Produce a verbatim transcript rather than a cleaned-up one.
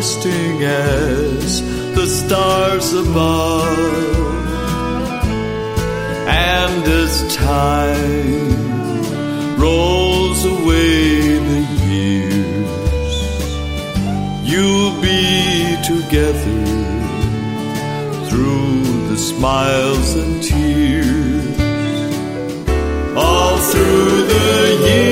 everlasting as the stars above. And as time rolls away the years, you'll be together through the smiles and tears, all through the years.